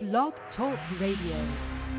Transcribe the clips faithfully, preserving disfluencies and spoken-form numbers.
Blog Talk Radio.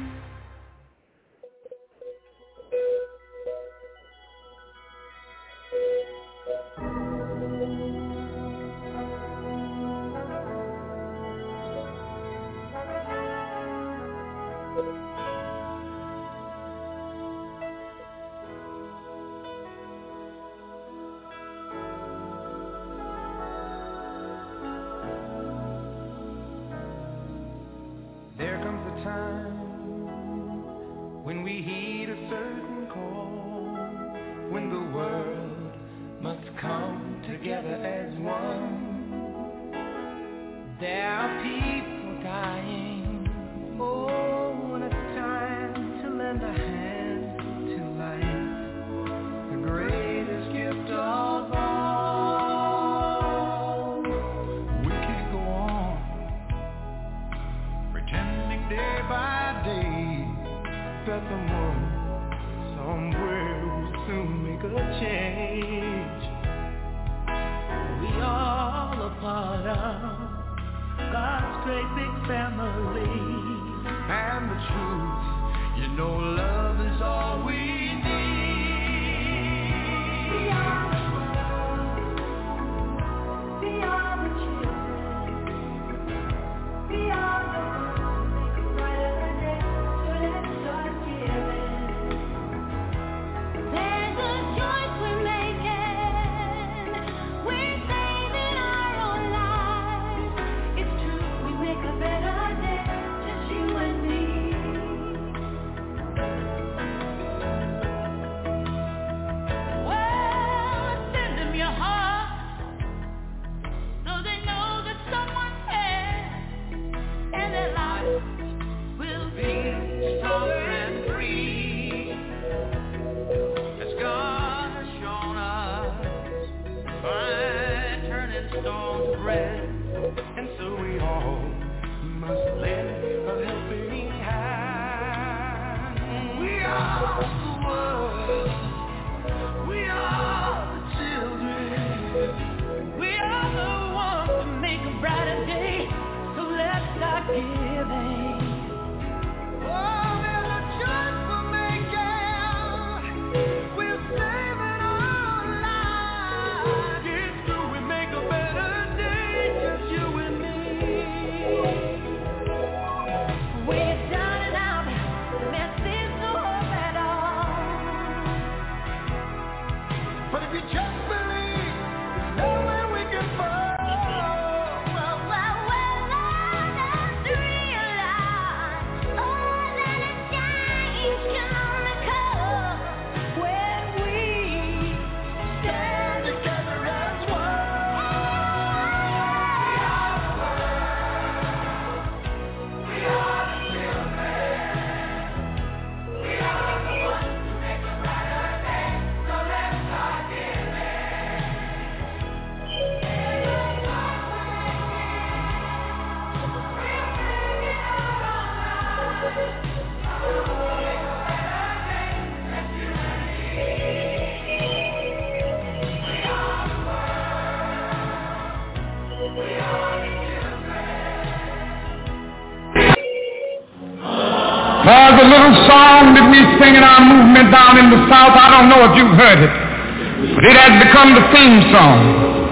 There's a little song that we sing in our movement down in the South. I don't know if you've heard it, but it has become the theme song.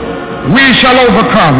We shall overcome.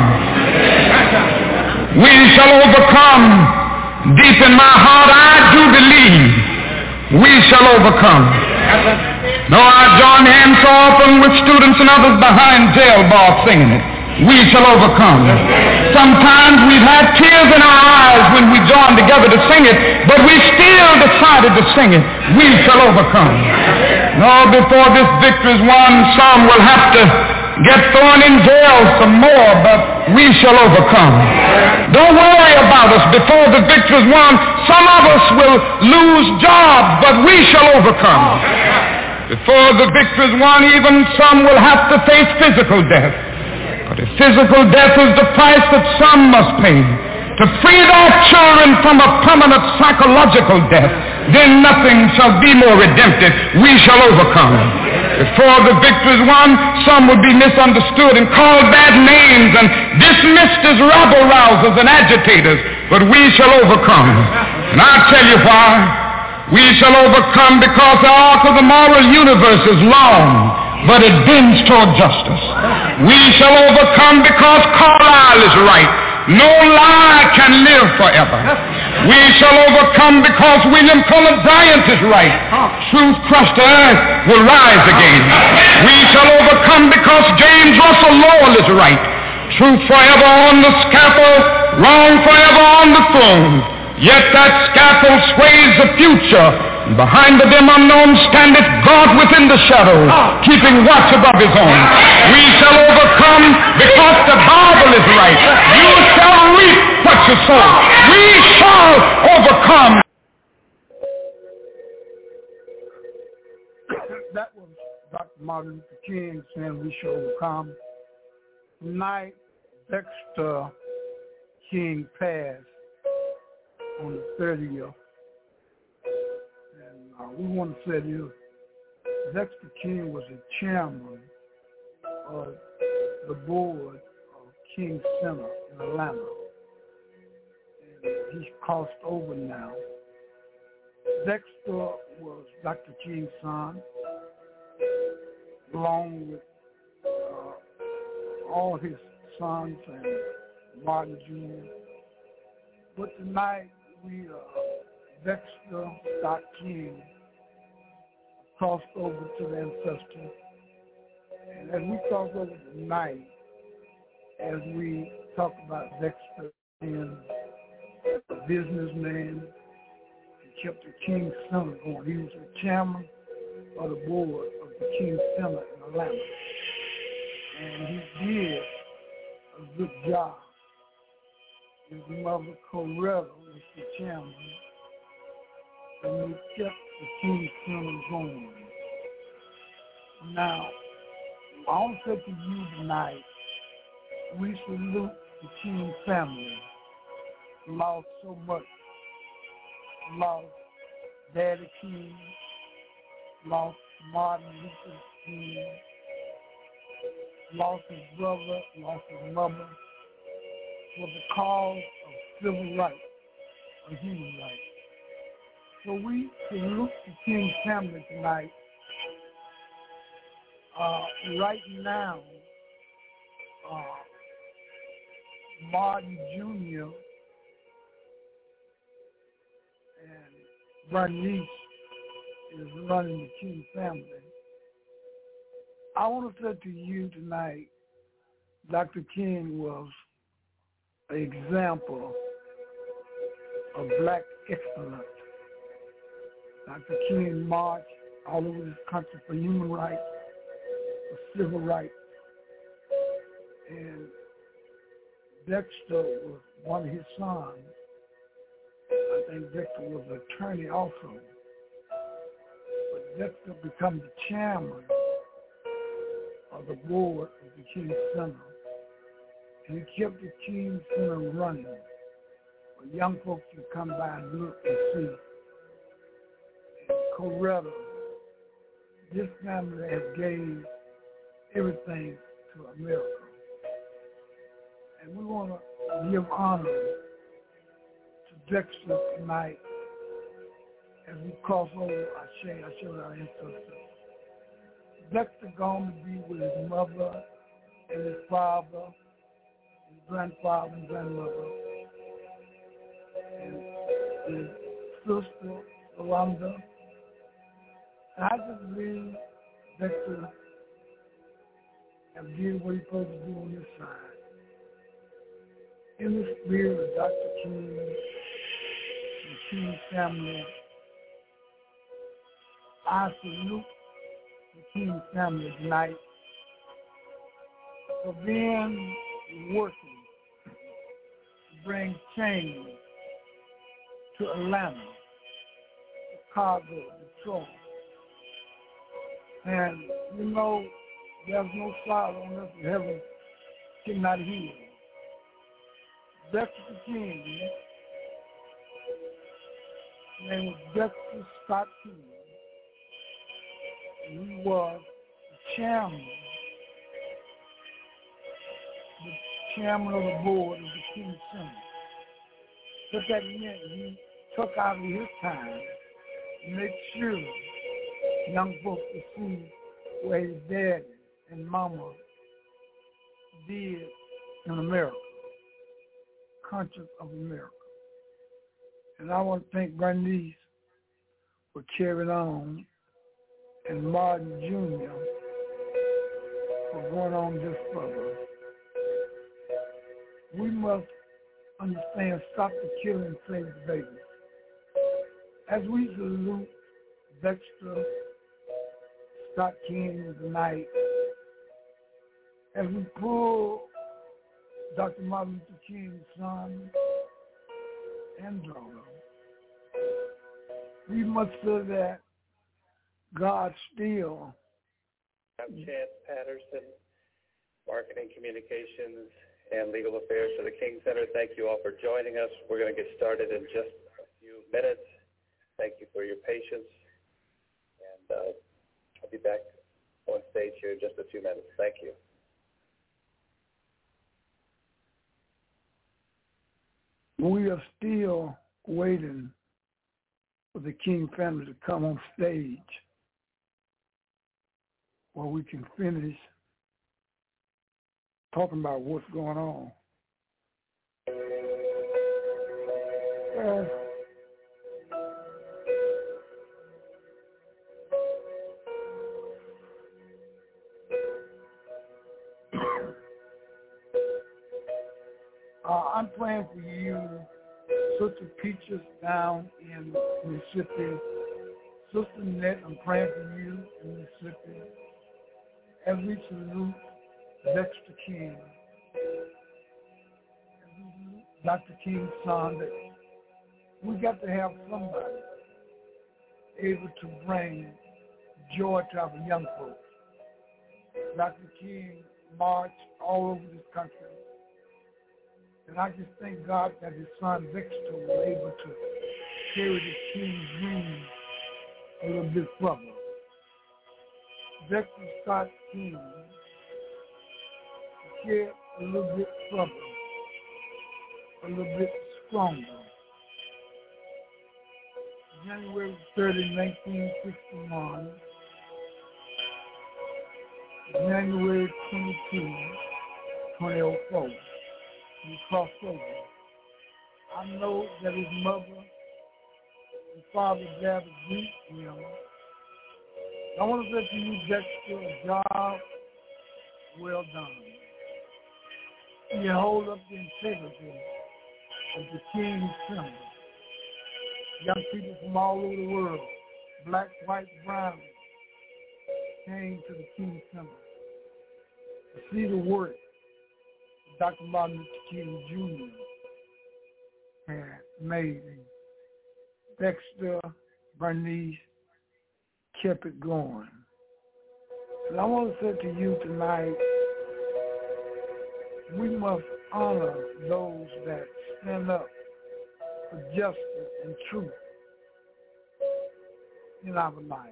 We shall overcome. Deep in my heart, I do believe we shall overcome. Though I join hands so often with students and others behind jail bars singing it, we shall overcome. Sometimes we've had tears in our eyes when we joined together to sing it, but we still decided to sing it. We shall overcome. No, before this victory is won, some will have to get thrown in jail some more, but we shall overcome. Don't worry about us. Before the victory is won, some of us will lose jobs, but we shall overcome. Before the victory is won, even some will have to face physical death. But if physical death is the price that some must pay to free their children from a permanent psychological death, then nothing shall be more redemptive. We shall overcome. Before the victory is won, some would be misunderstood and called bad names and dismissed as rabble-rousers and agitators, but we shall overcome. And I'll tell you why. We shall overcome because the arc of the moral universe is long, but it bends toward justice. We shall overcome because Carlyle is right. No lie can live forever. We shall overcome because William Cullen Bryant is right. Truth crushed to earth will rise again. We shall overcome because James Russell Lowell is right. Truth forever on the scaffold, wrong forever on the throne. Yet that scaffold sways the future. Behind the dim unknown standeth God within the shadows, keeping watch above his own. We shall overcome because the Bible is right. You shall reap what you sow. We shall overcome. That was Doctor Martin Luther King saying we shall overcome. Tonight, Dexter King passed on the thirtieth. And uh, we want to say this. Dexter King was the chairman of the board of King Center in Atlanta. And he's crossed over now. Dexter was Doctor King's son, along with uh, all his sons and Martin Junior But tonight, we, uh, Dexter Scott King, crossed over to the ancestor. And as we cross over tonight, as we talk about Dexter being a businessman, he kept the King Center going. He was the chairman of the board of the King Center in Atlanta. And he did a good job. His mother, Coretta, was the chairman, and they kept the King Center going. Now, I want to say to you tonight, we salute the King family. Lost so much. Lost Daddy King, lost Martin Luther King, lost his brother, lost his mother, for the cause of civil rights, or human rights. So we salute the King family tonight. Uh, right now, uh, Martin Junior and Bernice is running the King family. I want to say to you tonight, Doctor King was an example of black excellence. Doctor King marched all over this country for human rights, for civil rights. And Dexter was one of his sons. I think Dexter was an attorney also. But Dexter became the chairman of the board of the King Center. And he kept the King Center running. For young folks to come by and look and see. And Coretta, this family has gave everything to America. And we want to give honor to Dexter tonight as we cross over our shade, our shade, our ancestors. Dexter going to be with his mother and his father, his grandfather and grandmother, and his sister, Yolanda. And I just believe Dexter have did what he's supposed to do on this side. In the spirit of Doctor King and King family, I salute the King family tonight for being working to bring change to Atlanta, Chicago, Detroit. And you know, there's no cloud on earth in heaven cannot heal. Dexter King, his name was Dexter Scott King, and he was chairman, the chairman of the board of the King Center. What that meant, he took out of his time to make sure young folks could see what his daddy and mama did in America, country of America. And I want to thank Bernice for carrying on, and Martin Junior for going on this further. We must understand, stop the killing, save the babies. As we salute Dexter Scott King tonight, as we pull Doctor Martin Luther King's son and daughter, we must say that God still. I'm Chance Patterson, Marketing Communications and Legal Affairs for the King Center. Thank you all for joining us. We're going to get started in just a few minutes. Thank you for your patience. And uh, I'll be back on stage here in just a few minutes. Thank you. We are still waiting for the King family to come on stage where we can finish talking about what's going on. Uh, uh, I'm praying for you, Sister Peaches down in Mississippi. Sister Nett, I'm praying for you in Mississippi. As we salute Dexter King, as we salute Doctor King's son, that we got to have somebody able to bring joy to our young folks. Doctor King marched all over this country. And I just thank God that his son Dexter was able to carry the King's dream a little bit further. Dexter Scott King carried a little bit further, a little bit stronger. January thirtieth, nineteen sixty-one, January twenty-second, twenty oh four. He crossed over. I know that his mother and father gathered greet him. I want to say to you, Dexter, a job well done. You hold up the integrity of the King's Center. Young people from all over the world, black, white, brown, came to the King's Center to see the work Doctor Martin Luther King Junior had made. Dexter, Bernice kept it going. And I want to say to you tonight, we must honor those that stand up for justice and truth in our lives.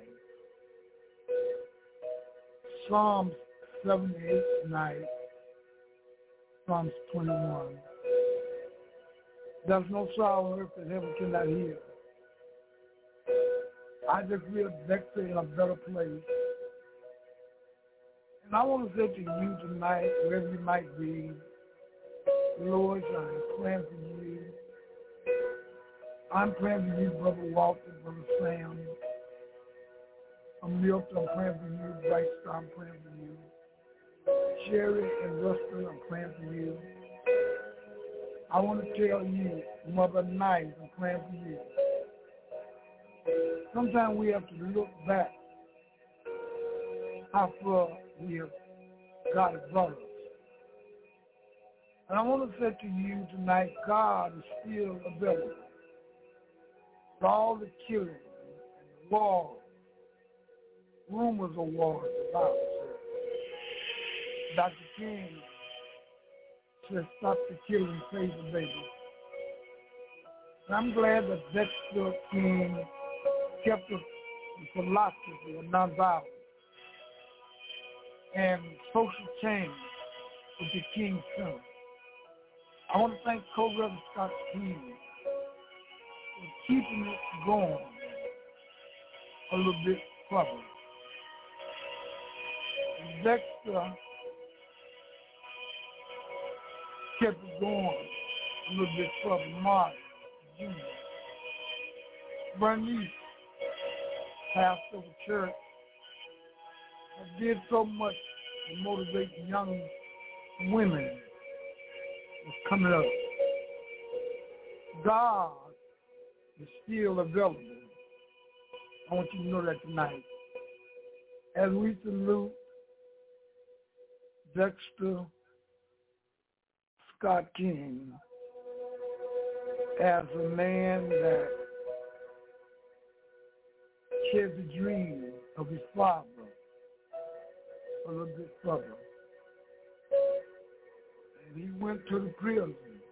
Psalms seventy-eight tonight, Psalms twenty-one. There's no sorrow on earth that heaven cannot heal. I just feel Dexter in a better place. And I want to say to you tonight, wherever you might be, Lord, I'm praying for you. I'm praying for you, Brother Walter, Brother Sam. I'm Milton, I'm praying for you. Bright Star, I'm praying for you. Sherry and Rustin, I'm praying for you. I want to tell you, Mother Knight, I'm praying for you. Sometimes we have to look back how far we have God has brought us. And I want to say to you tonight, God is still available. For all the killing and the war, rumors of war, the Bible says. Doctor King said, stop the killing, save the baby. And I'm glad that Dexter King kept the philosophy of nonviolence. and social change with the King Center. I want to thank Co-Reverend Scott King for keeping it going a little bit further. Dexter kept it going a little bit further. Mark Junior Bernice, pastor of the church, did so much to motivate young women was coming up. God is still available. I want you to know that tonight. As we salute Dexter Scott King as a man that shared the dream of his father a little bit further. And he went to the prison,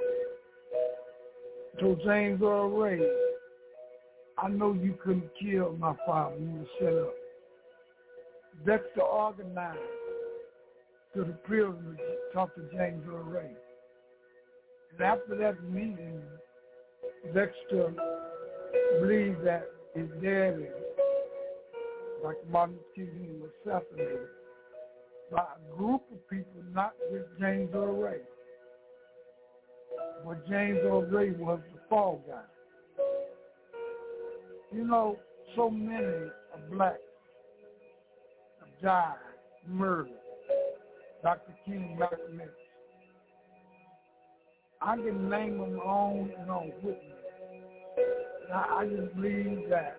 told James Earl Ray, I know you couldn't kill my father, you were set up. Dexter organized to the prison to talk to James Earl Ray. And after that meeting, Dexter believed that his daddy, like Martin Luther King, was assassinated by a group of people, not just James Earl Ray. But James Earl Ray was the fall guy. You know, so many of blacks have died, murdered. Doctor King, Malcolm X. I can name them on and on with me. And I, I just believe that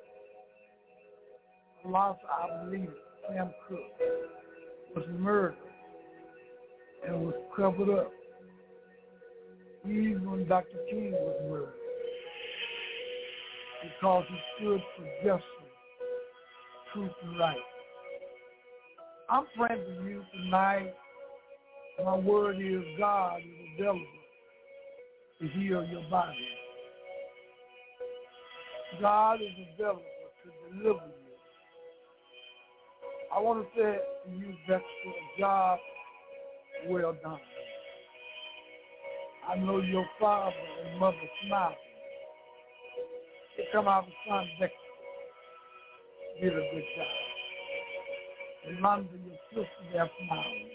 a lot of I believe Sam Cooke was murdered and was covered up. Even when Doctor King was murdered. Because he stood for justice, truth, and right. I'm praying for you tonight. My word is God is available to heal your body. God is available to deliver you. I want to say to you, Dexter, a job well done. I know your father and mother smiled. They come out and son Dexter did a good job. And London, your sister, they're smiling.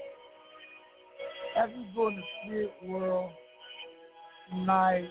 As we go in the spirit world tonight,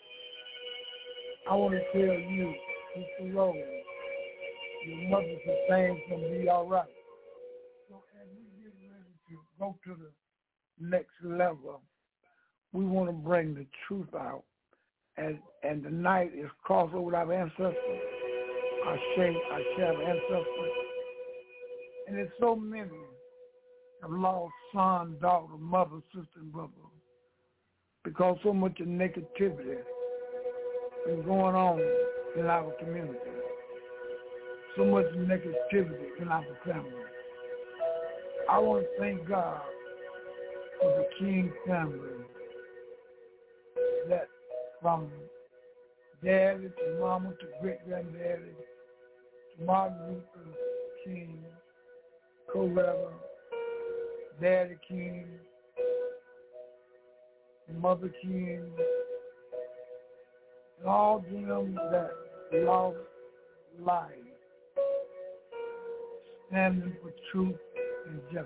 I want to tell you, Sister Rose, your mother said things going to be all right. So as we get ready to go to the next level, we want to bring the truth out. And, and tonight is crossover with our ancestors, our shame, our share of ancestors. And there's so many have lost son, daughter, mother, sister, and brother because so much of negativity is going on in our community. So much negativity in our family. I want to thank God for the King family that from daddy to mama to great-granddaddy to Martin Luther King, Co-Reverend, Daddy King, Mother King, and all them that lost life, standing for truth and justice.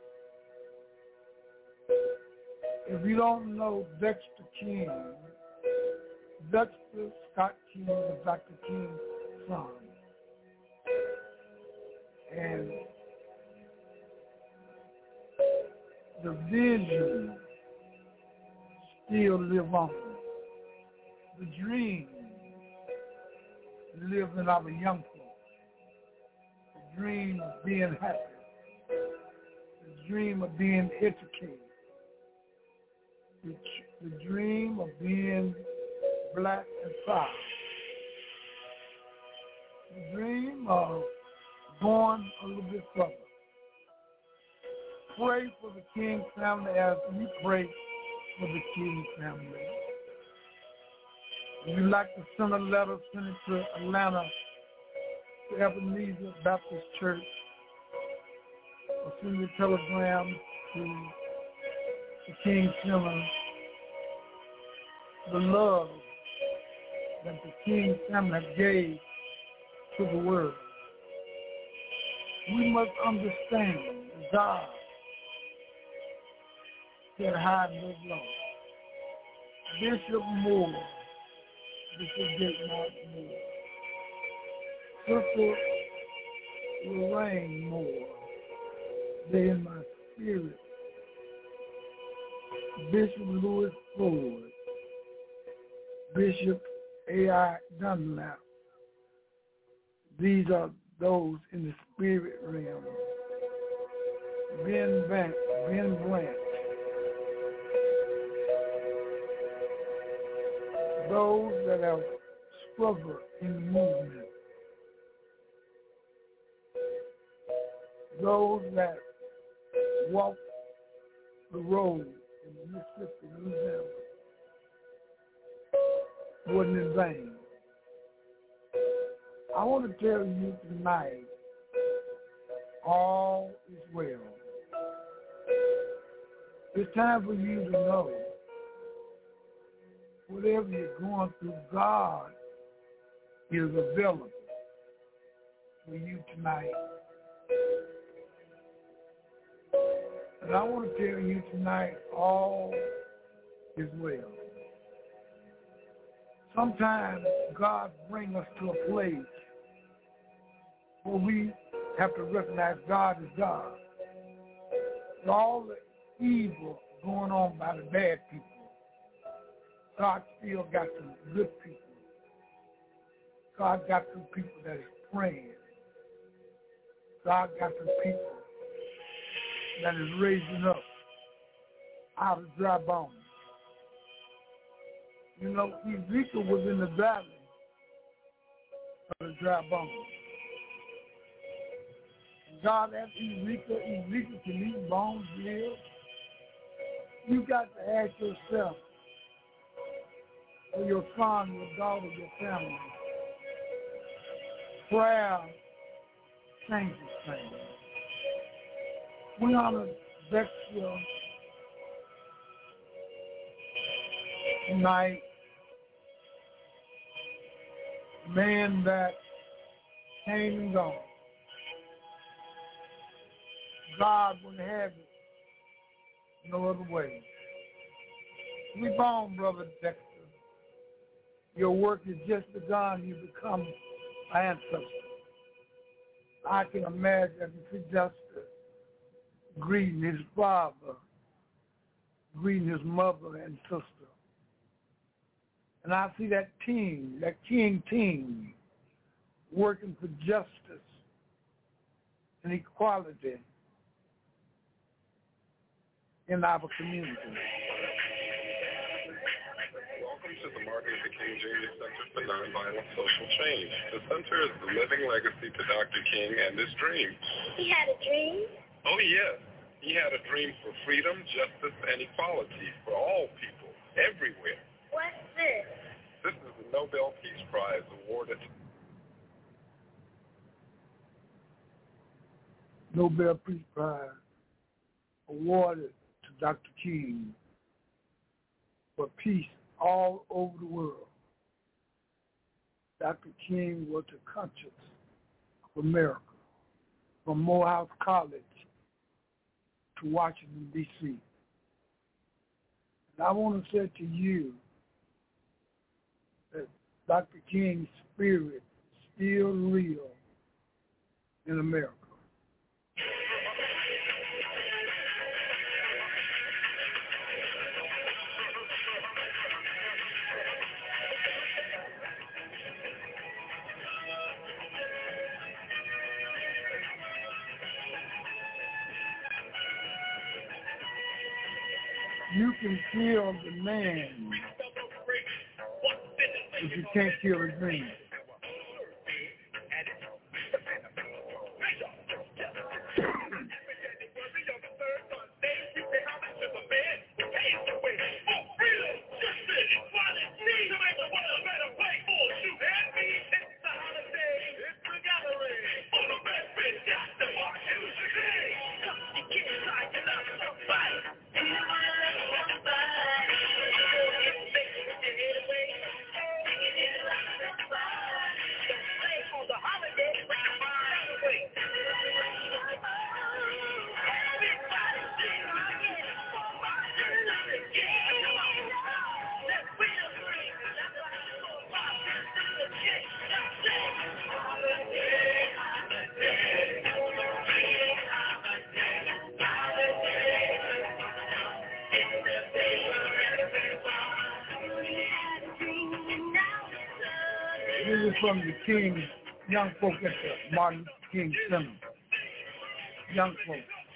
If you don't know Dexter King, Dexter Scott King was Doctor King's son. And the vision still live on. The dream lives in our young folk. The dream of being happy. The dream of being educated. The, the dream of being black and proud. The dream of going a little bit further. Pray for the King family as we pray for the King family. If you'd like to send a letter, send it to Atlanta, to Ebenezer Baptist Church, or send a telegram to the King Center, the love that the King Center gave to the world. We must understand that God can hide and live low. Bishop Moore, Bishop Dick Martin Moore, Sister Lorraine Moore, they in my spirit. Bishop Louis Ford, Bishop A I Dunlap. These are those in the spirit realm. Ben Blank, Ben Blank. Those that have struggled in the movement. Those that walk the road in Mississippi, Louisiana, wasn't in vain. I want to tell you tonight, all is well. It's time for you to know, whatever you're going through, God is available for you tonight. And I want to tell you tonight, all is well. Sometimes God brings us to a place where we have to recognize God is God. And all the evil going on by the bad people, God still got some good people. God got some people that is praying. God got some people that is raising up out of dry bones. You know, Ezekiel was in the valley of the dry bones. God asked Ezekiel, Ezekiel, can these bones live? You got to ask yourself, for your son, your daughter, your family. Prayer changes things. We honor Dexter tonight, man that came and gone. God wouldn't have it no other way. We born, Brother Dexter. Your work is just begun. You become an ancestor. I can imagine if just greeting his father, greeting his mother and sister. And I see that team, that king team, working for justice and equality in our community. Welcome to the Martin Luther King Junior Center for Nonviolent Social Change. The center is the living legacy to Doctor King and his dream. He had a dream? Oh, yes. He had a dream for freedom, justice, and equality for all people, everywhere. What's this? This is the Nobel Peace Prize awarded. Nobel Peace Prize awarded to Doctor King for peace all over the world. Doctor King was the conscience of America, from Morehouse College to Washington, D C And I want to say to you that Doctor King's spirit is still real in America. You can kill the man, but you can't kill his dream. This is from the King, young folk at the Martin Luther King Center. Young folk.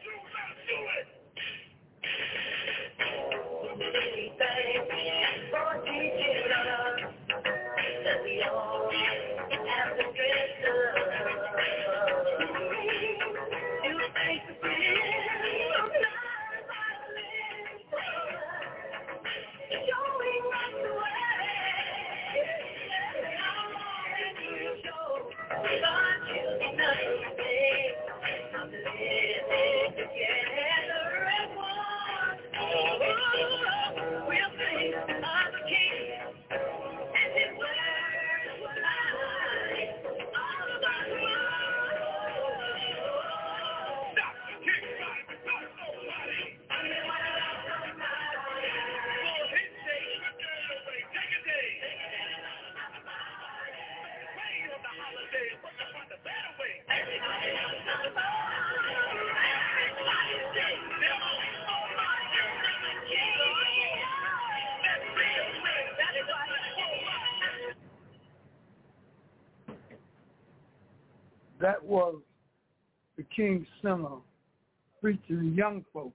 That was the King Center preaching to young folks.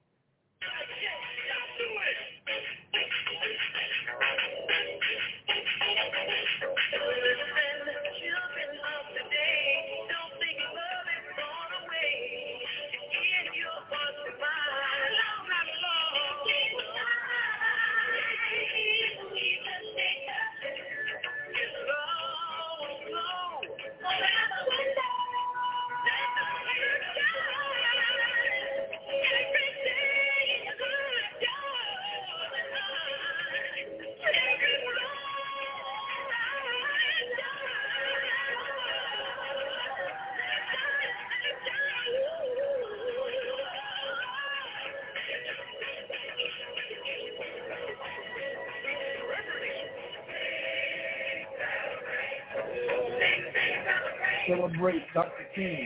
Celebrate Doctor King.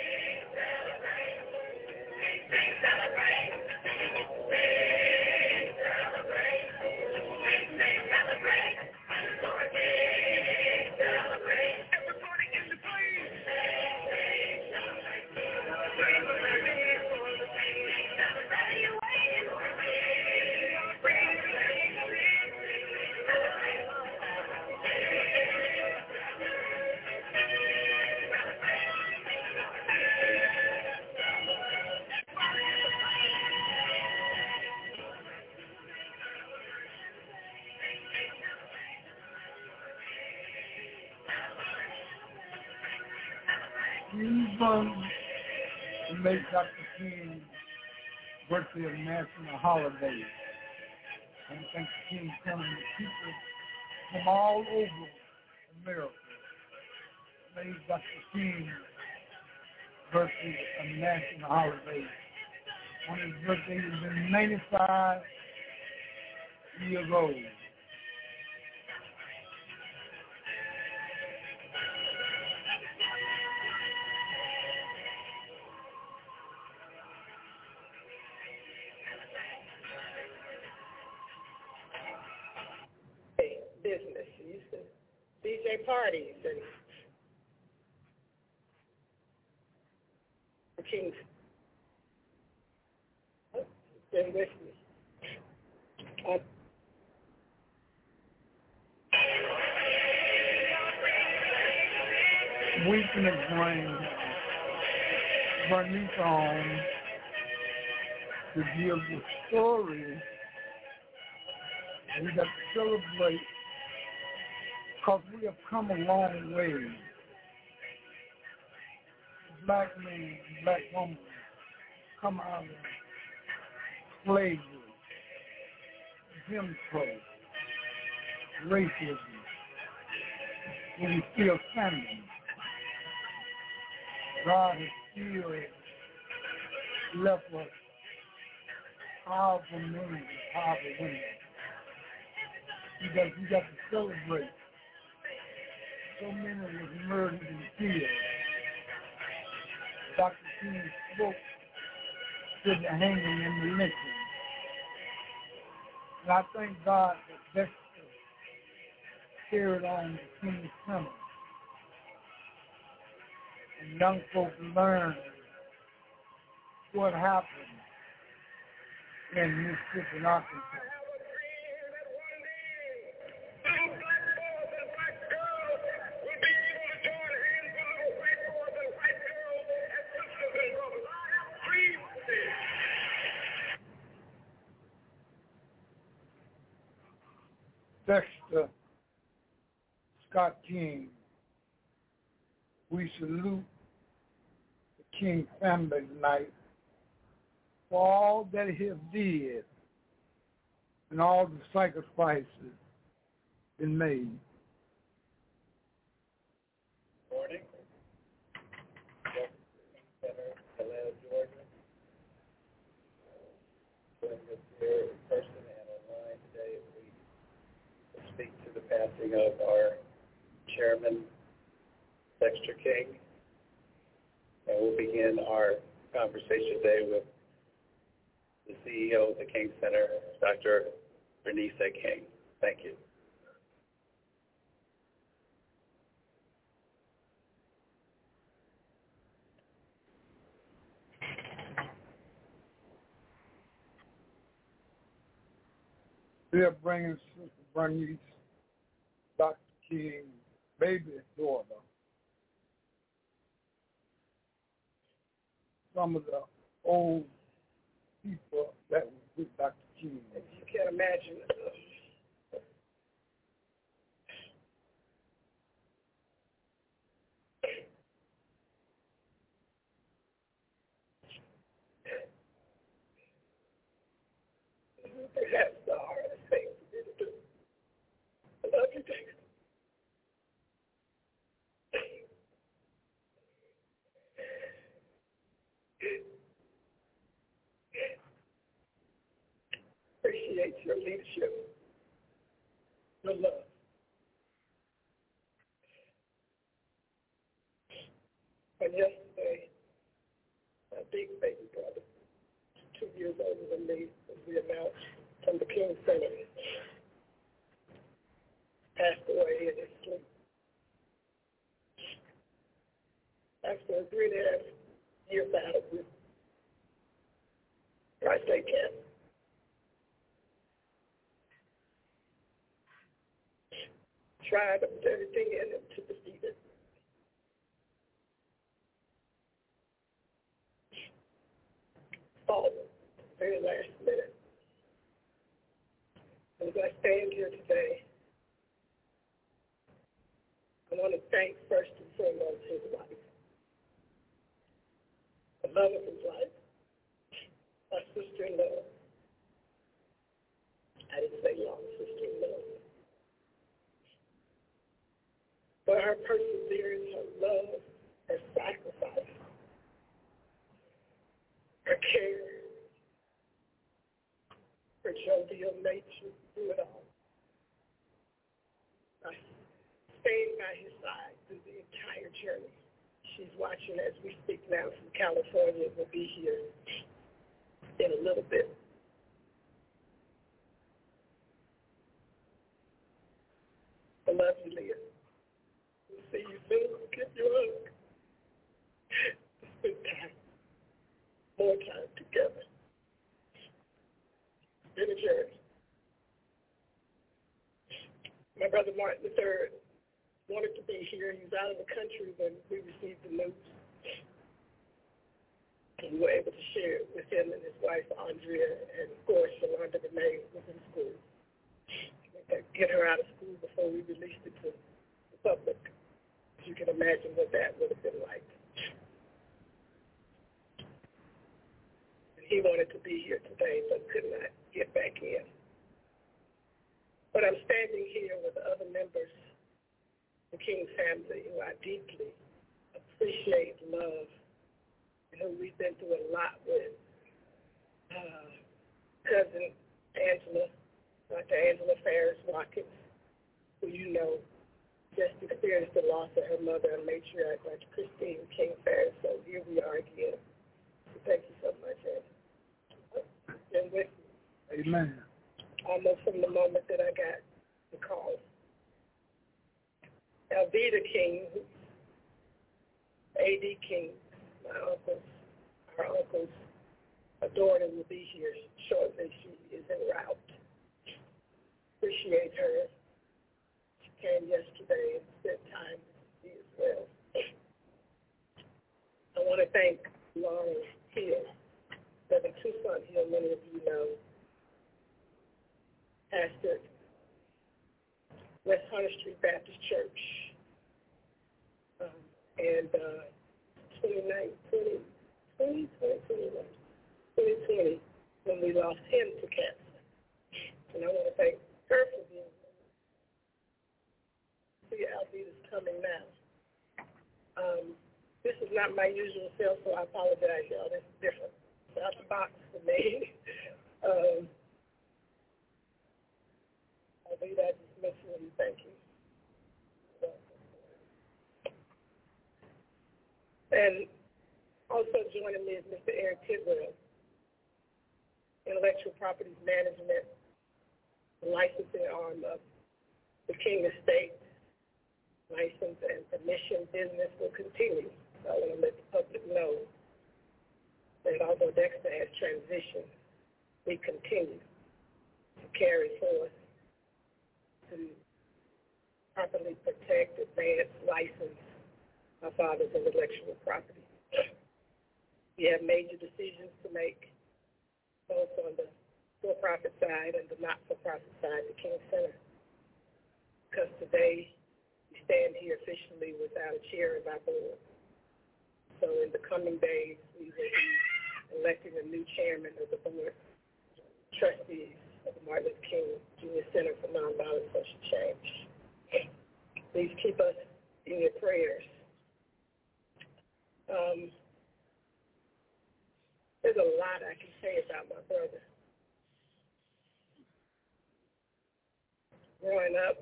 These funds to make Doctor King's birthday a national holiday. And thank the King coming to people from all over America made Doctor King's birthday a national holiday. On his birthday, he's been ninety-five years old. Business. He used to D J parties and King's been with me. Uh, We can bring Bernice on to give the story. We got to celebrate because we have come a long way. Black men and black women come out of slavery, Jim Crow, racism, and we still standing. God has still left us powerful men and powerful women. You got, you got to celebrate. So many was murdered and killed. Doctor King spoke to the hanging and the lynching. And I thank God that Dexter carried on the King's Center. And young folks learn what happened in Mississippi and Arkansas. Dexter Scott King, we salute the King family tonight for all that he has did and all the sacrifices been made. Morning. Center, Atlanta, Georgia. Joining us here in person and online today as we speak to the passing of our chairman, Dexter King. And we'll begin our conversation today with the C E O of the King Center, Doctor Bernice King. Thank you. We are bringing Sister Bernice, Doctor King's baby daughter, some of the old people that was with Doctor King. As you can imagine, uh, perhaps the hardest thing for me to do. I love you, Dexter. Appreciate your leadership, your love. And yesterday, my big baby brother, two years older than me, as we announced from the King Center, passed away in his sleep. After a three and a half year battle with prostate cancer. Tried to put everything in him to defeat it. All the very last minute. As I stand here today, I want to thank first and foremost his wife, the love of his life, my sister-in-law. I didn't say long sister-in-law. But her perseverance, her love, her sacrifice, her care, her jovial nature, through it all. I stayed by his side through the entire journey. She's watching as we speak now from California. Will be here in a little bit. I love you, Leah. We'll see you soon. I'll give you a hug. Spend time, more time together. It's been a journey. My brother Martin the third wanted to be here. He was out of the country when we received the news. And we were able to share it with him and his wife, Andrea, and of course, Shalonda Renee was in school. Get her out of school before we released it to the public. You can imagine what that would have been like. And he wanted to be here today, but could not get back in. But I'm standing here with other members of the King family who I deeply appreciate, love, and who we've been through a lot with. Uh, cousin Angela, Doctor Angela Ferris Watkins, who you know just experienced the loss of her mother and matriarch, Doctor Christine King Ferris. So here we are again. So thank you so much, Angela. Been with me. Amen. Almost from the moment that I got the call. Alveda King, A D King, my uncle's, our uncle's daughter will be here shortly. She is en route. Appreciate her. She came yesterday and spent time with me as well. I want to thank Lauren Hill, Reverend Toussaint Hill, many of you know, pastored West Hunter Street Baptist Church. Um, and uh, twenty twenty, twenty twenty-one, twenty twenty, when we lost him to cancer. And I want to thank her for being here. See, Alveda's coming now. Um, this is not my usual self, so I apologize, y'all. This is different. It's out the box for me. um, Alveda, I just miss you. Thank you. And also joining me is Mister Eric Tidwell, Intellectual Properties Management, the licensing arm of the King Estate. License and permission business will continue. So I want to let the public know that although Dexter has transitioned, we continue to carry forth to properly protect, advance, license our father's intellectual property. We have major decisions to make, both on the for-profit side and the not-for-profit side, the King Center. Because today, we stand here officially without a chair of our board. So in the coming days, we will be electing a new chairman of the board, trustees of the Martin Luther King Junior Center for Nonviolent Social Change. Please keep us in your prayers. Um, there's a lot I can say about my brother. Growing up,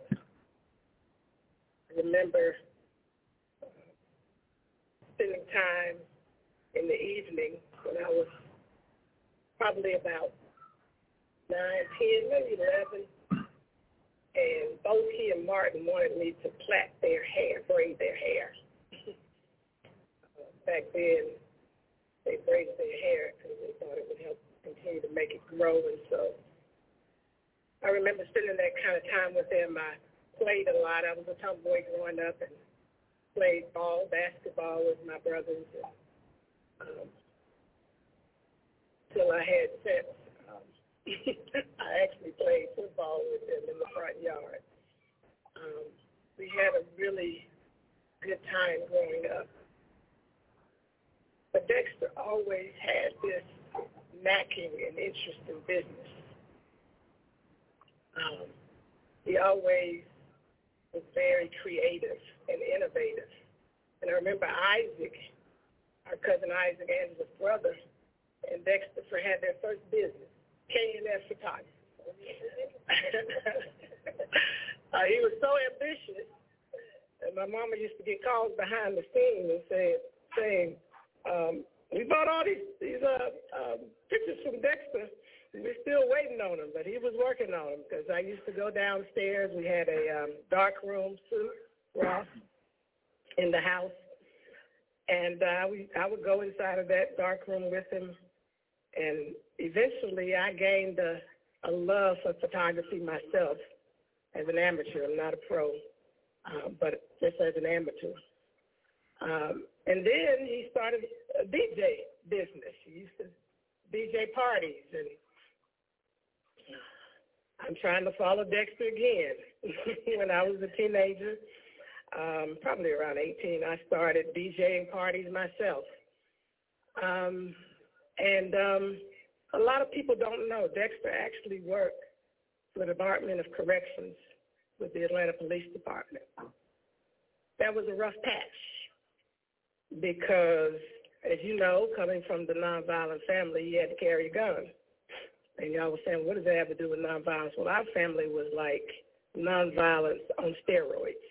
I remember uh, spending time in the evening when I was probably about nine, ten, maybe eleven, and both he and Martin wanted me to plait their hair, braid their hair. uh, back then, they braided their hair because they thought it would help continue to make it grow, and so I remember spending that kind of time with them. I played a lot. I was a tomboy growing up and played ball, basketball with my brothers. And, um, till I had sense. Um, I actually played football with them in the front yard. Um, we had a really good time growing up. But Dexter always had this knacking and interest in business. Um, he always was very creative and innovative. And I remember Isaac, our cousin Isaac, Angela's brother, and Dexter had their first business, K and S Photography. uh, he was so ambitious, and my mama used to get calls behind the scenes and say, saying, um, we bought all these, these uh, um, pictures from Dexter. We're still waiting on him, but he was working on them because I used to go downstairs. We had a um, dark room suit, Ross, in the house, and uh, we, I would go inside of that dark room with him, and eventually I gained a, a love for photography myself as an amateur. I'm not a pro, uh, but just as an amateur. Um, and then he started a D J business. He used to D J parties, and I'm trying to follow Dexter again. When I was a teenager, um, probably around eighteen, I started DJing parties myself. Um, and um, a lot of people don't know Dexter actually worked for the Department of Corrections with the Atlanta Police Department. That was a rough patch because, as you know, coming from the nonviolent family, you had to carry a gun. And y'all were saying, what does that have to do with nonviolence? Well, our family was like nonviolence on steroids.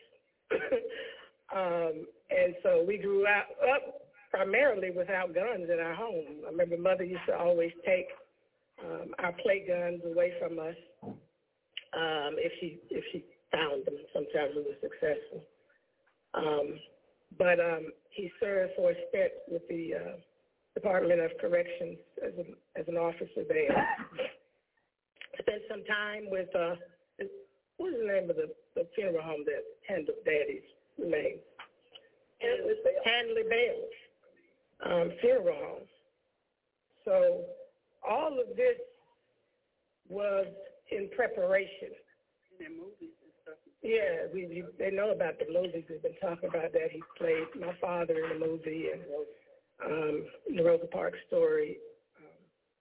um, and so we grew out, up primarily without guns in our home. I remember Mother used to always take um, our play guns away from us um, if she if she found them. Sometimes we were successful. Um, but um, he served for a stint with the uh, Department of Corrections as, a, as an officer there. Spent some time with, uh, what was the name of the, the funeral home that handled Daddy's remains? Handley Bales um, Funeral Home. So all of this was in preparation. And movies and stuff. Yeah, we, we they know about the movies. We've been talking about that. He played my father in the movie and um, the Rosa Parks Story. Um,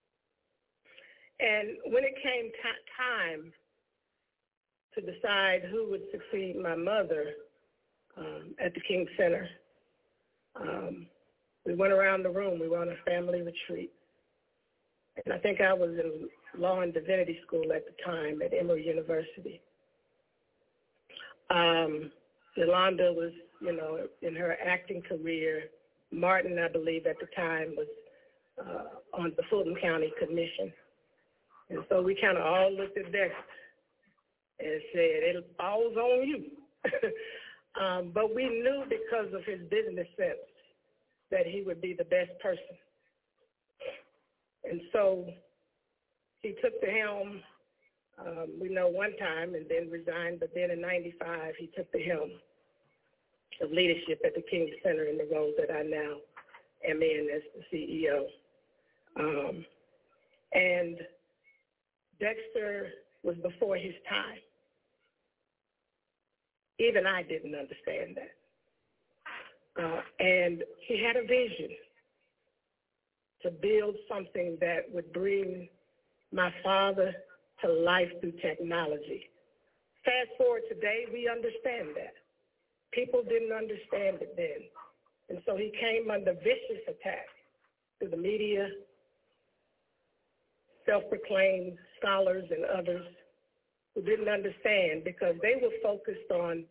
and when it came t- time to decide who would succeed my mother um, at the King Center, um, we went around the room. We were on a family retreat. And I think I was in law and divinity school at the time at Emory University. Um, Yolanda was, you know, in her acting career. Martin, I believe, at the time was uh, on the Fulton County Commission. And so we kind of all looked at Dexter and said, it falls on you. um, but we knew because of his business sense that he would be the best person. And so he took the helm, um, we know one time, and then resigned, but then in ninety-five, he took the helm of leadership at the King Center in the role that I now am in as the C E O. Um, and Dexter was before his time. Even I didn't understand that. Uh, and he had a vision to build something that would bring my father to life through technology. Fast forward today, we understand that. People didn't understand it then. And so he came under vicious attack through the media, self-proclaimed scholars and others who didn't understand because they were focused on,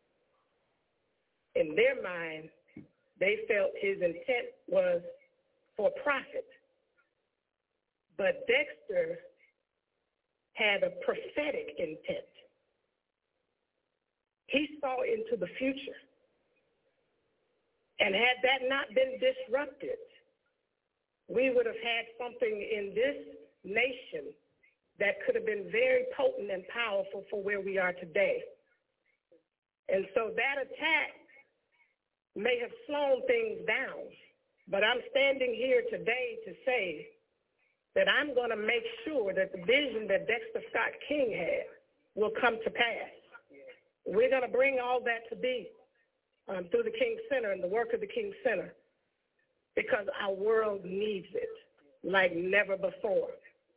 in their mind, they felt his intent was for profit. But Dexter had a prophetic intent. He saw into the future. And had that not been disrupted, we would have had something in this nation that could have been very potent and powerful for where we are today. And so that attack may have slowed things down. But I'm standing here today to say that I'm going to make sure that the vision that Dexter Scott King had will come to pass. We're going to bring all that to be um, through the King Center and the work of the King Center because our world needs it like never before.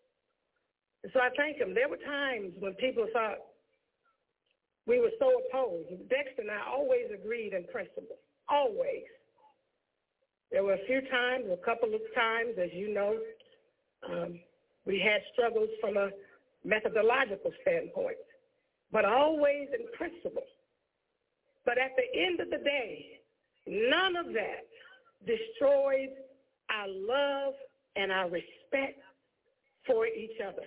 And so I thank him. There were times when people thought we were so opposed. Dexter and I always agreed in principle, always. There were a few times, a couple of times, as you know, um, we had struggles from a methodological standpoint, but always in principle. But at the end of the day, none of that destroyed our love and our respect for each other.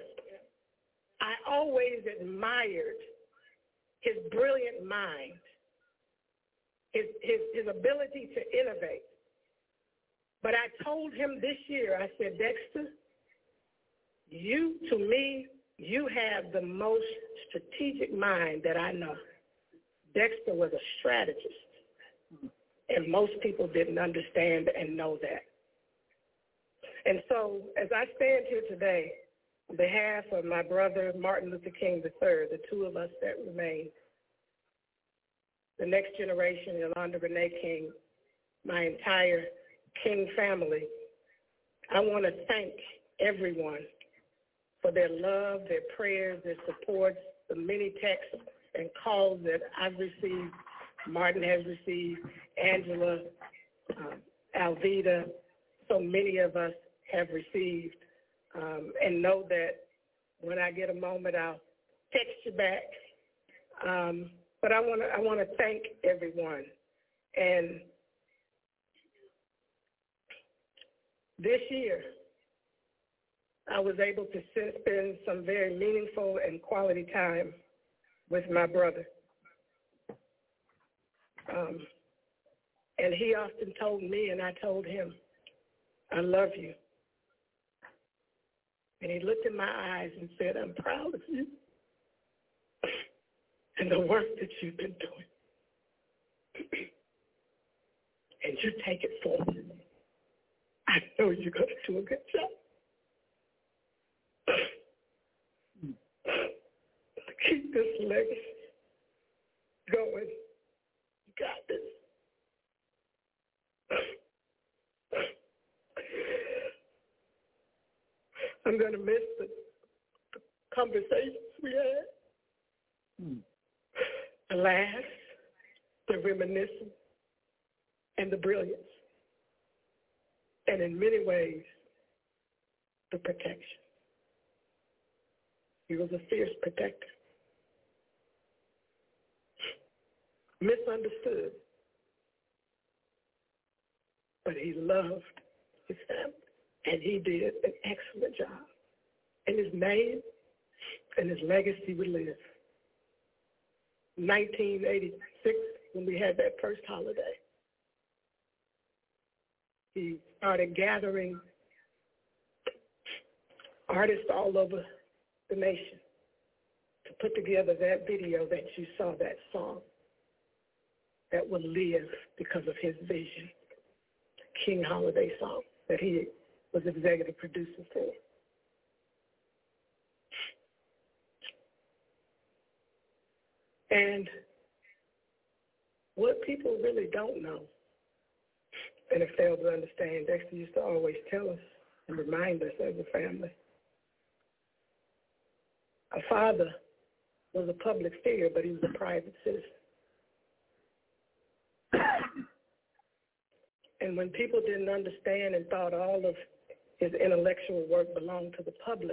I always admired his brilliant mind, his, his, his ability to innovate. But I told him this year, I said, Dexter, you, to me, you have the most strategic mind that I know. Dexter was a strategist, and most people didn't understand and know that. And so as I stand here today, on behalf of my brother, Martin Luther King the third, the two of us that remain, the next generation, Yolanda Renee King, my entire King family, I want to thank everyone for their love, their prayers, their support, the many texts and calls that I've received, Martin has received, Angela, um, Alveda, so many of us have received, um, and know that when I get a moment, I'll text you back. Um, but I want to I want to thank everyone. And this year, I was able to spend some very meaningful and quality time with my brother. Um, and he often told me, and I told him, I love you. And he looked in my eyes and said, I'm proud of you and the work that you've been doing. And you take it forward. I know you're going to do a good job. Keep this legacy going. You got this. I'm going to miss the, the conversations we had, hmm. the laughs, the reminiscence, and the brilliance. And in many ways, the protection. He was a fierce protector. Misunderstood. But he loved his family. And he did an excellent job. And his name and his legacy would live. nineteen eighty-six, when we had that first holiday, he started gathering artists all over the nation to put together that video that you saw, that song that would live because of his vision, King Holiday song that he was executive producer for. And what people really don't know, and have failed to understand, Dexter used to always tell us and remind us as a family, our father was a public figure, but he was a private citizen. And when people didn't understand and thought all of his intellectual work belonged to the public,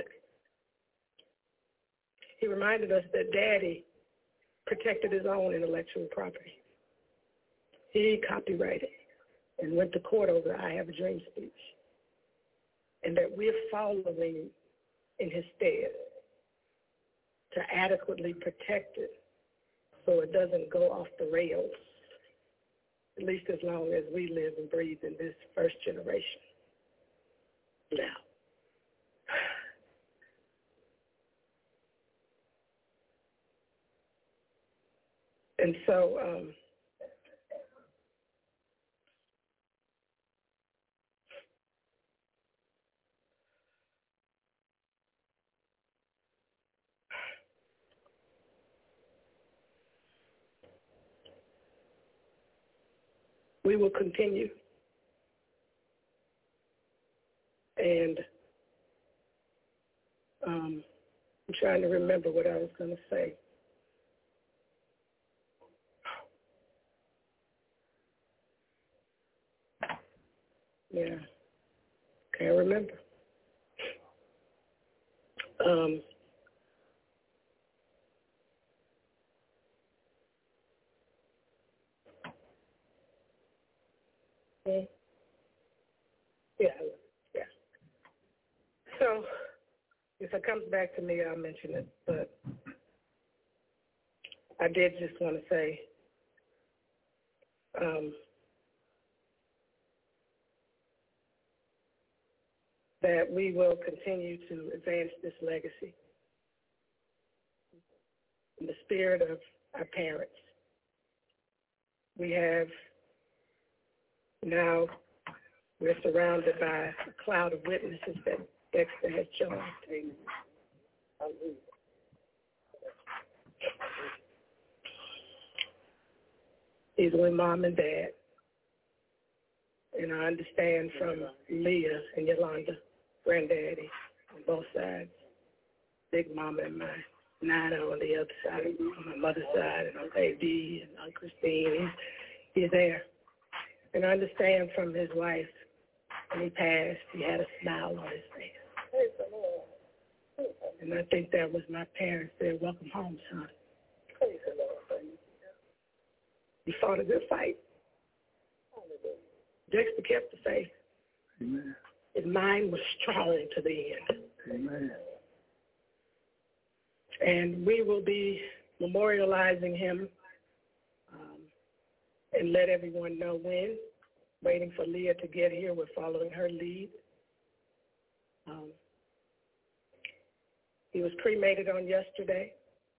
he reminded us that Daddy protected his own intellectual property. He copyrighted and went to court over the I Have a Dream speech, and that we're following in his stead to adequately protect it so it doesn't go off the rails, at least as long as we live and breathe in this first generation. Now, and so um, we will continue. And um, I'm trying to remember what I was going to say. Yeah, can't remember. Um, yeah, yeah. So if it comes back to me, I'll mention it. But I did just want to say, um, that we will continue to advance this legacy in the spirit of our parents. We have now, we're surrounded by a cloud of witnesses that Dexter has joined. He's with Mom and Dad. And I understand from Leah and Yolanda, granddaddy on both sides, Big Mama and my Nana on the other side, on my mother's side, and Uncle A D and Aunt Christine. He's, he's there. And I understand from his wife, when he passed, he had a smile on his face. And I think that was my parents said, welcome home, son. He fought a good fight. Dexter kept the faith. Amen. His mind was strong to the end. Amen. And we will be memorializing him um, and let everyone know when. Waiting for Leah to get here. We're following her lead. Um, he was cremated on yesterday.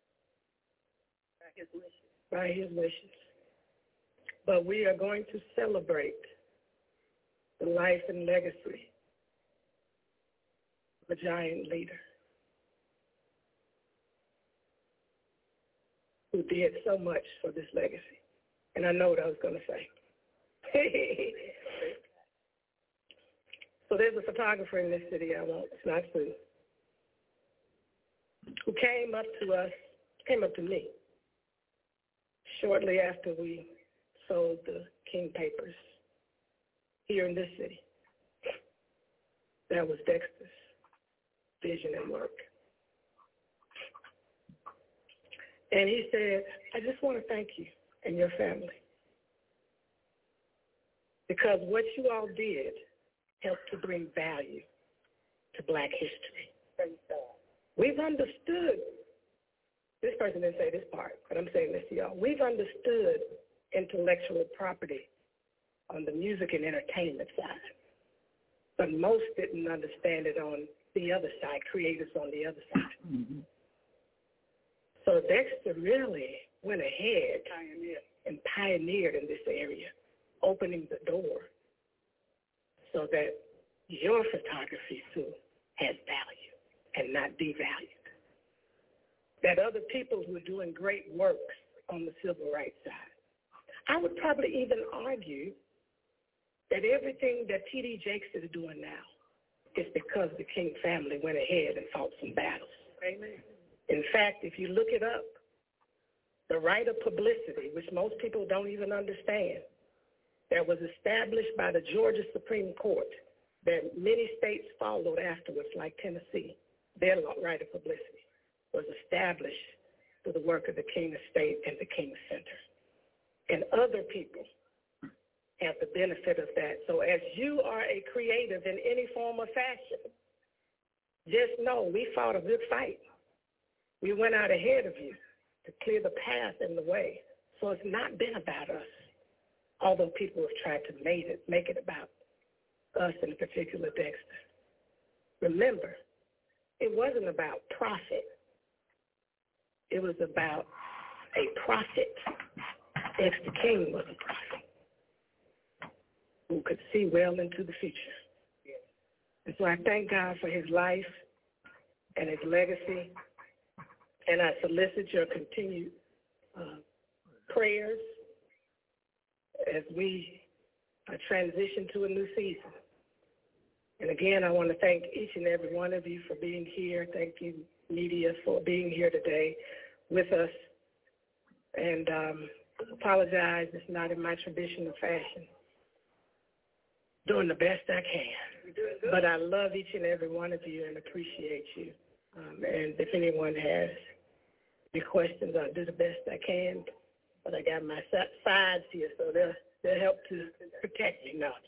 By his wishes. By his wishes. But we are going to celebrate the life and legacy of a giant leader who did so much for this legacy. And I know what I was going to say. So there's a photographer in this city, I won't, it's not Sue, who came up to us, came up to me shortly after we sold the King Papers here in this city. That was Dexter's vision and work. And he said, I just want to thank you and your family, because what you all did helped to bring value to Black history. We've understood, this person didn't say this part, but I'm saying this to y'all. We've understood intellectual property on the music and entertainment side, but most didn't understand it on the other side, creators on the other side. Mm-hmm. So Dexter really went ahead Pioneer. and pioneered in this area, opening the door so that your photography, Sue, has value and not devalued. That other people who are doing great works on the civil rights side. I would probably even argue that everything that T D Jakes is doing now is because the King family went ahead and fought some battles. Amen. In fact, if you look it up, the right of publicity, which most people don't even understand, that was established by the Georgia Supreme Court that many states followed afterwards, like Tennessee, their right of publicity was established through the work of the King Estate and the King Center. And other people have the benefit of that. So as you are a creative in any form or fashion, just know we fought a good fight. We went out ahead of you to clear the path and the way. So it's not been about us, although people have tried to make it, make it about us, in particular Dexter. Remember, it wasn't about profit. It was about a prophet. Dexter King was a prophet who could see well into the future. And so I thank God for his life and his legacy, and I solicit your continued uh, prayers as we uh, transition to a new season. And again, I want to thank each and every one of you for being here. Thank you, media, for being here today with us. And um, apologize, it's not in my traditional fashion. Doing the best I can. But I love each and every one of you and appreciate you. Um, and if anyone has any questions, I'll do the best I can. But I got my sides here, so they'll, they'll help to protect me now.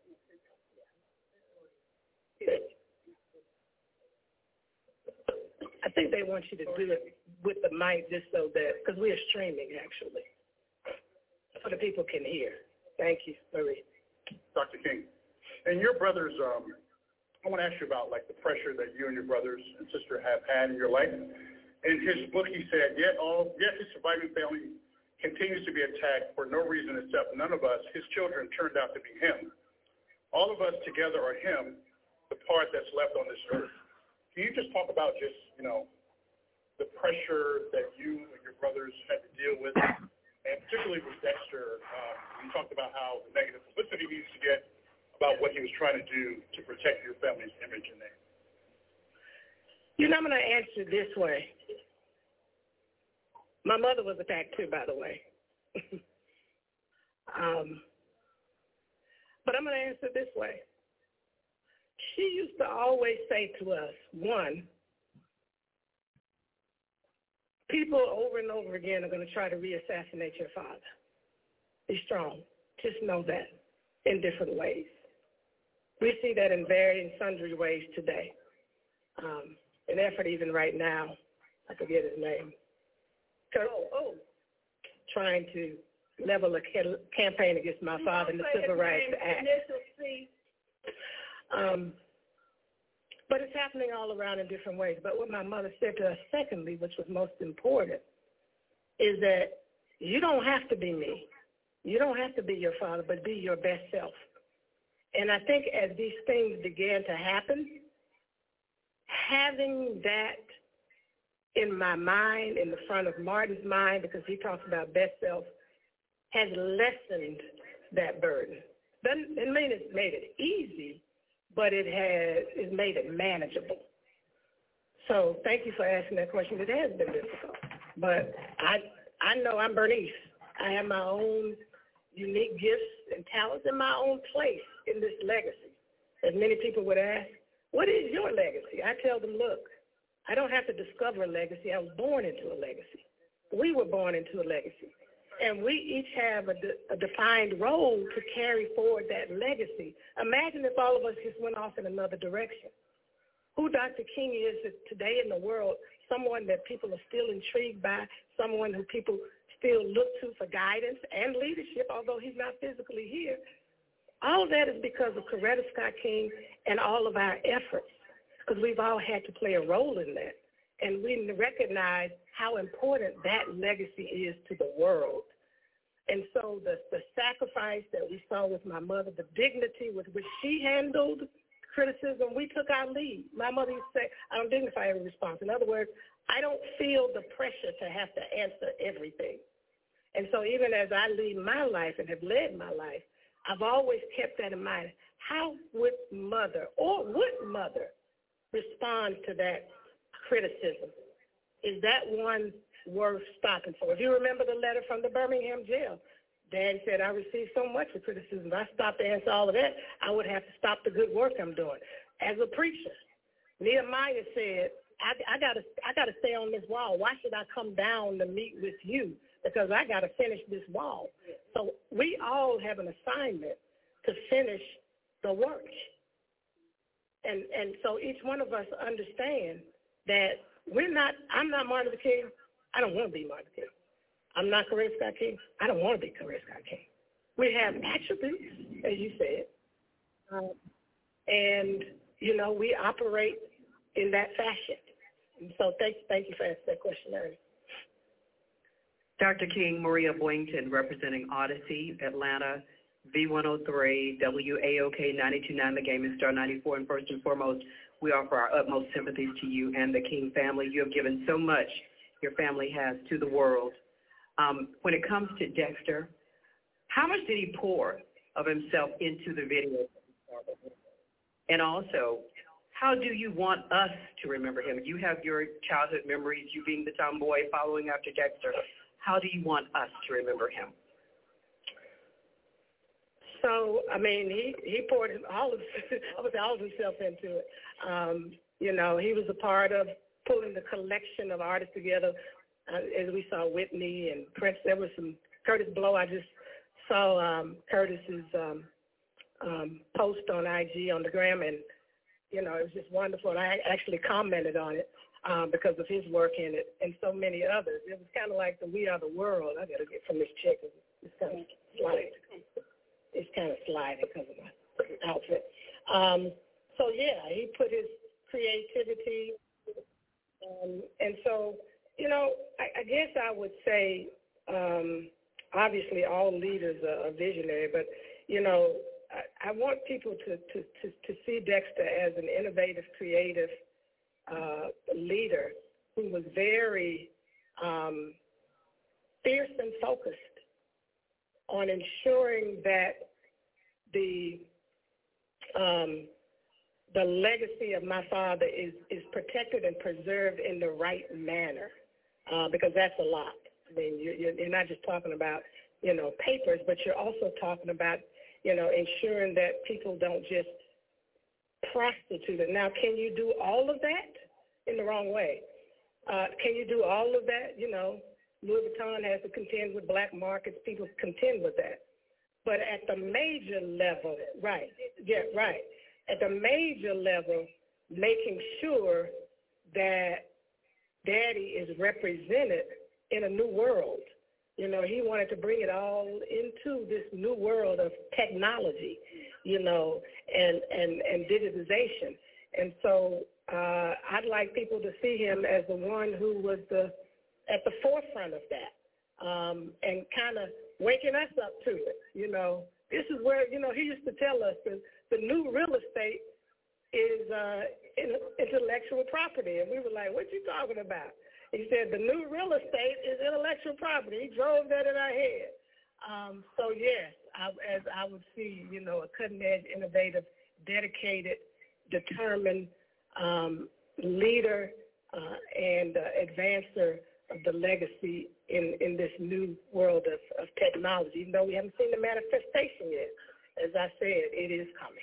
I think they want you to do it with the mic just so that, because we are streaming actually, so the people can hear. Thank you, Marie. Doctor King, and your brothers, um, I want to ask you about like the pressure that you and your brothers and sister have had in your life. In his book, he said, yet all, yet his surviving family continues to be attacked for no reason except none of us, his children, turned out to be him. All of us together are him, the part that's left on this earth. Can you just talk about just, you know, the pressure that you and your brothers had to deal with, and particularly with Dexter? Um, you talked about how the negative publicity he used to get about what he was trying to do to protect your family's image and name. You know, I'm going to answer this way. My mother was attacked too, by the way. um, but I'm going to answer this way. She used to always say to us, one, people over and over again are going to try to re-assassinate your father. Be strong. Just know that in different ways. We see that in varying sundry ways today. Um, an effort even right now, I forget his name, oh, oh, trying to level of ca- campaign against my father in the Civil Rights Act. Um, but it's happening all around in different ways. But what my mother said to us secondly, which was most important, is that you don't have to be me. You don't have to be your father, but be your best self. And I think as these things began to happen, having that in my mind, in the front of Martin's mind, because he talks about best self, has lessened that burden. Doesn't it mean it's made it easy, but it has it's made it manageable. So thank you for asking that question. It has been difficult, but I I know I'm Bernice. I have my own unique gifts and talents and my own place in this legacy. As many people would ask, what is your legacy? I tell them, look, I don't have to discover a legacy. I was born into a legacy. We were born into a legacy. And we each have a, de- a defined role to carry forward that legacy. Imagine if all of us just went off in another direction. Who Doctor King is today in the world, someone that people are still intrigued by, someone who people still look to for guidance and leadership, although he's not physically here. All of that is because of Coretta Scott King and all of our efforts, because we've all had to play a role in that. And we recognize how important that legacy is to the world. And so the, the sacrifice that we saw with my mother, the dignity with which she handled criticism, we took our lead. My mother used to say, I don't dignify every response. In other words, I don't feel the pressure to have to answer everything. And so even as I lead my life and have led my life, I've always kept that in mind. How would mother or would mother respond to that criticism? Is that one worth stopping for? If you remember the letter from the Birmingham jail, Daddy said, I received so much of criticism. If I stopped to answer all of that, I would have to stop the good work I'm doing. As a preacher, Nehemiah said, I, I gotta I gotta stay on this wall. Why should I come down to meet with you? Because I gotta finish this wall. So we all have an assignment to finish the work. And and so each one of us understand that we're not, I'm not Martin Luther King. I don't want to be Martin Luther King. I'm not Coretta Scott King. I don't want to be Coretta Scott King. We have attributes, as you said, um, and, you know, we operate in that fashion. And so thank, thank you for asking that question earlier. Doctor King, Maria Boynton, representing Odyssey, Atlanta, V one oh three, W A O K ninety-two point nine, The Game, and Star ninety-four. And first and foremost, we offer our utmost sympathies to you and the King family. You have given so much, your family has, to the world. Um, when it comes to Dexter, how much did he pour of himself into the video? And also, how do you want us to remember him? You have your childhood memories, you being the tomboy following after Dexter. How do you want us to remember him? So, I mean, he, he poured all of, all of himself into it. Um, you know, he was a part of pulling the collection of artists together. Uh, as we saw Whitney and Prince, there was some, Curtis Blow, I just saw um, Curtis's um, um, post on I G, on the gram, and, you know, it was just wonderful. And I actually commented on it um, because of his work in it and so many others. It was kind of like the We Are the World. I got to get from this chick. It's kind of sliding. It's kind of sliding because of my outfit. Um, so, yeah, he put his creativity, um, and so, you know, I, I guess I would say, um, obviously all leaders are, are visionary, but, you know, I, I want people to, to, to, to see Dexter as an innovative, creative uh, leader who was very um, fierce and focused on ensuring that the um, the legacy of my father is, is protected and preserved in the right manner, uh, because that's a lot. I mean, you're, you're not just talking about, you know, papers, but you're also talking about, you know, ensuring that people don't just prostitute it. Now, can you do all of that in the wrong way? Uh, can you do all of that? You know, Louis Vuitton has to contend with black markets. People contend with that. But at the major level, right, yeah, right. At the major level, making sure that Daddy is represented in a new world, You know, he wanted to bring it all into this new world of technology, you know, and, and, and digitization. And so uh, I'd like people to see him as the one who was the at the forefront of that, um, and kind of waking us up to it. You know, this is where, you know, he used to tell us that the new real estate is uh, intellectual property. And we were like, what you talking about? He said, the new real estate is intellectual property. He drove that in our head. Um, so, yes, I, as I would see, you know, a cutting-edge, innovative, dedicated, determined um, leader uh, and uh, advancer of the legacy in, in this new world of, of technology, even though we haven't seen the manifestation yet. As I said, it is coming.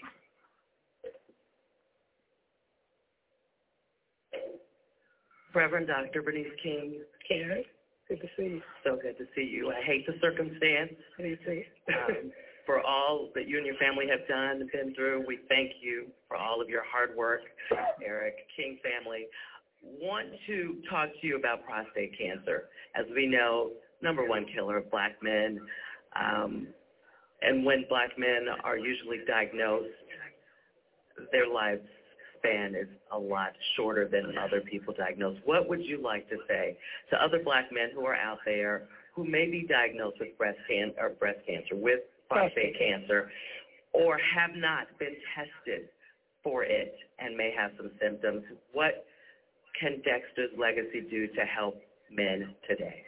Reverend Doctor Bernice King. Karen, good to see you. So good to see you. I hate the circumstance. Me too. um, for all that you and your family have done, been through, we thank you for all of your hard work, Eric, King family. Want to talk to you about prostate cancer. As we know, number one killer of black men. Um, and when black men are usually diagnosed, their lives span is a lot shorter than other people diagnosed. What would you like to say to other black men who are out there who may be diagnosed with breast can or breast cancer, with prostate cancer, or have not been tested for it and may have some symptoms? What can Dexter's legacy do to help men today?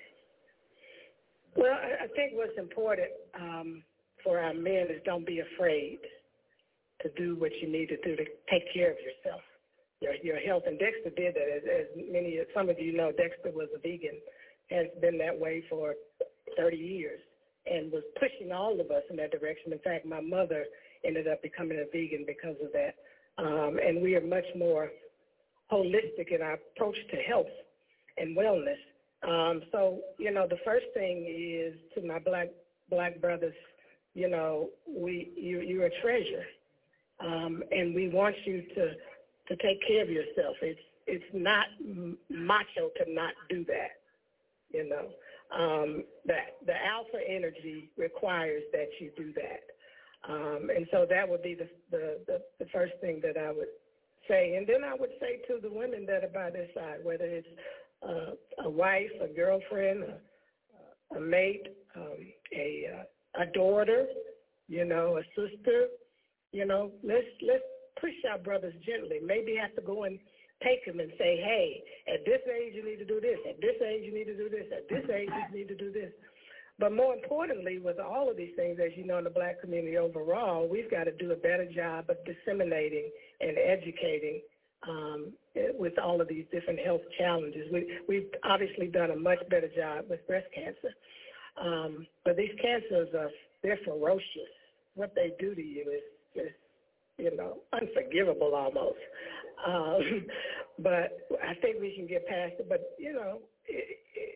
Well, I think what's important um, for our men is don't be afraid to do what you need to do to take care of yourself, your your health. And Dexter did that. As, as many, some of you know, Dexter was a vegan, has been that way for thirty years, and was pushing all of us in that direction. In fact, my mother ended up becoming a vegan because of that. Um, and we are much more holistic in our approach to health and wellness. Um, so, you know, the first thing is to my black black brothers, you know, we you, you're a treasure. Um, and we want you to, to take care of yourself. It's it's not macho to not do that, you know. Um, that the alpha energy requires that you do that, um, and so that would be the, the the the first thing that I would say. And then I would say to the women that are by their side, whether it's uh, a wife, a girlfriend, a, a mate, um, a a daughter, you know, a sister. You know, let's let's push our brothers gently. Maybe have to go and take them and say, hey, at this age you need to do this. At this age you need to do this. At this age you need to do this. But more importantly, with all of these things, as you know, in the black community overall, we've got to do a better job of disseminating and educating um, with all of these different health challenges. We, we've obviously done a much better job with breast cancer. Um, but these cancers, are they're ferocious. What they do to you is just, you know, unforgivable almost. Um, but I think we can get past it. But, you know, it, it,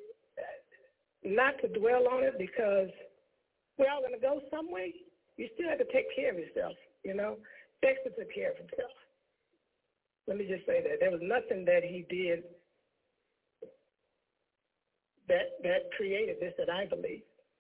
not to dwell on it because we're all going to go somewhere. You still have to take care of yourself, you know. Dexter took care of himself. Let me just say that. There was nothing that he did that that created this that I believe.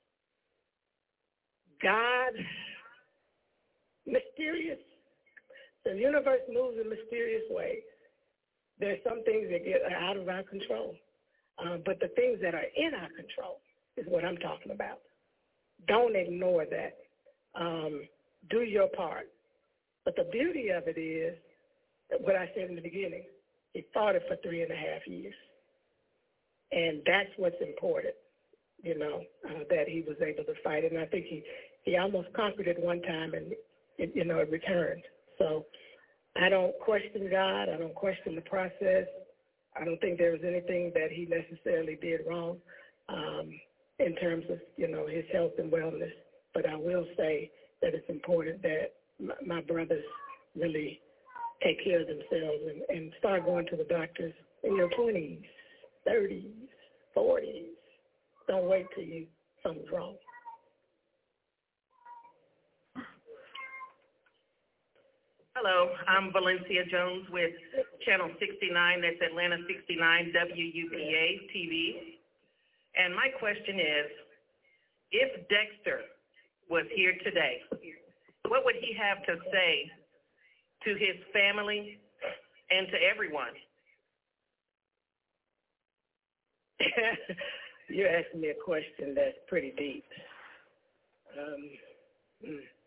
God, mysterious. The universe moves in mysterious ways. There's some things that get out of our control. Uh, but the things that are in our control is what I'm talking about. Don't ignore that. Um, do your part. But the beauty of it is what I said in the beginning. He fought it for three and a half years. And that's what's important, you know, uh, that he was able to fight it. And I think he, he almost conquered it one time and, it, you know, it returned. So I don't question God. I don't question the process. I don't think there was anything that he necessarily did wrong um, in terms of, you know, his health and wellness. But I will say that it's important that my, my brothers really take care of themselves and, and start going to the doctors in your twenties, thirties, forties. Don't wait till you something's wrong. Hello, I'm Valencia Jones with Channel sixty-nine, that's Atlanta sixty-nine W U P A T V. And my question is, if Dexter was here today, what would he have to say to his family and to everyone? You're asking me a question that's pretty deep. Um,